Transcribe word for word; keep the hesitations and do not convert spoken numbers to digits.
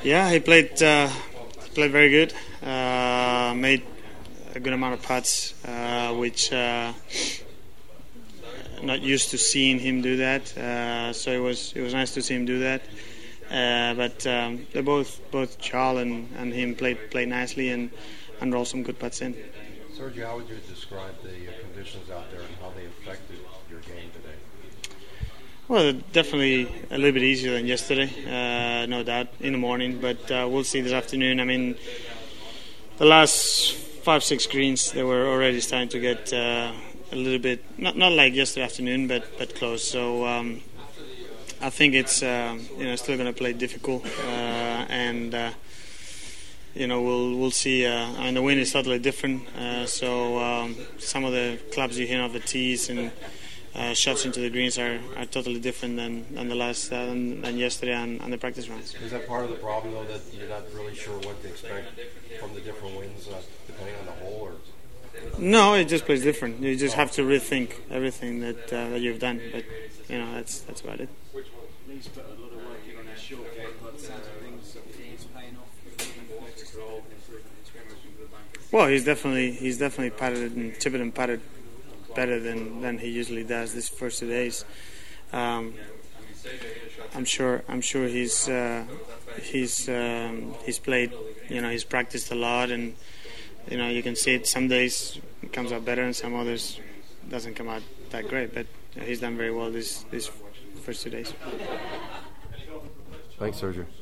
Yeah, he played uh, played very good. Uh, made a good amount of putts, uh, which uh, not used to seeing him do that. Uh, so it was it was nice to see him do that. Uh, but um, they both both Charles and, and him played played nicely and and rolled some good putts in. Sergio, how would you describe the conditions out there and how they affected your game today? Well, definitely a little bit easier than yesterday, uh, no doubt, in the morning. But uh, we'll see this afternoon. I mean, the last five, six greens, they were already starting to get uh, a little bit, not not like yesterday afternoon, but but close. So um, I think it's uh, you know still going to play difficult, uh, and uh, you know we'll we'll see. Uh, I mean, the wind is totally different. Uh, so um, some of the clubs you hit off the tees and Uh, shots into the greens are, are totally different than, than the last uh, than, than yesterday and, and the practice rounds. Is that part of the problem, though, that you're not really sure what to expect from the different winds, uh, depending on the hole? Or no, it just plays different. You just have to rethink everything that uh, that you've done. But you know, that's that's about it. He's put a lot of work in on his short game, but the sounds of things is paying off. Well, he's definitely he's definitely patted and chipped and patted better than, than he usually does these first two days. Um, I'm sure I'm sure he's uh, he's um, he's played, you know, he's practiced a lot, and you know you can see it. Some days it comes out better, and some others doesn't come out that great. But he's done very well these these first two days. Thanks, Sergio.